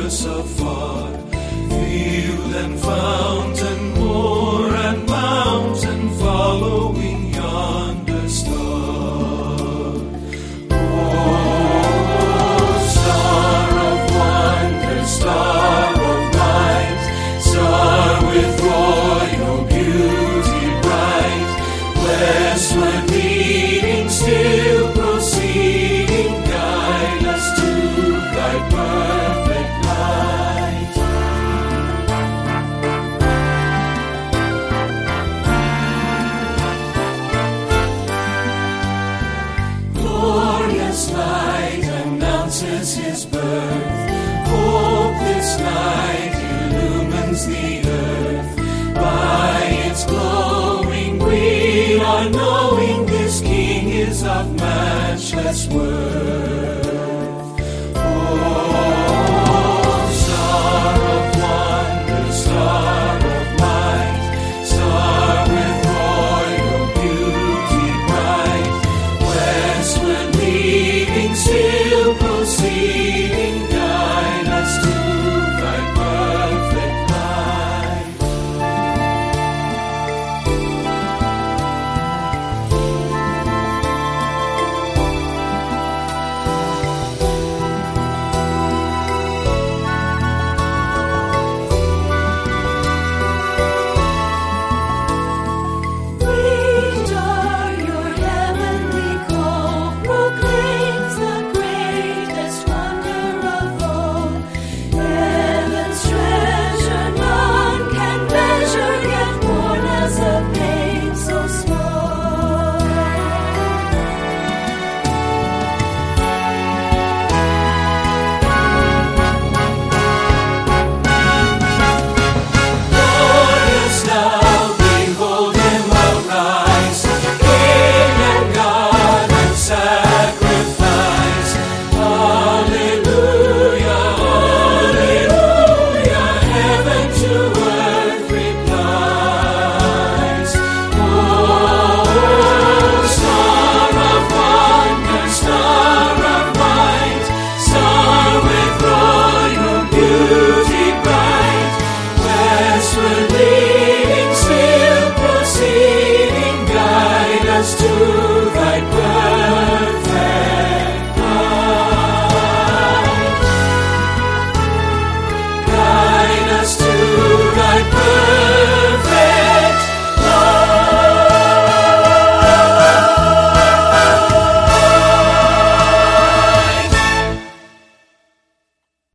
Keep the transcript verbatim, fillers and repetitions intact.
us afar. Field and fountain, moor and mountain, following yonder star. Oh, star of wonder, star of light, star with royal beauty bright, westward leading, still proceeding, guide us to thy perfect light. Glorious light announces his birth. Hope this night illumines the earth. By its glowing we are knowing this King is of matchless worth. Oh, star of wonder, star of light, star with royal beauty bright, westward leading, still proceeding,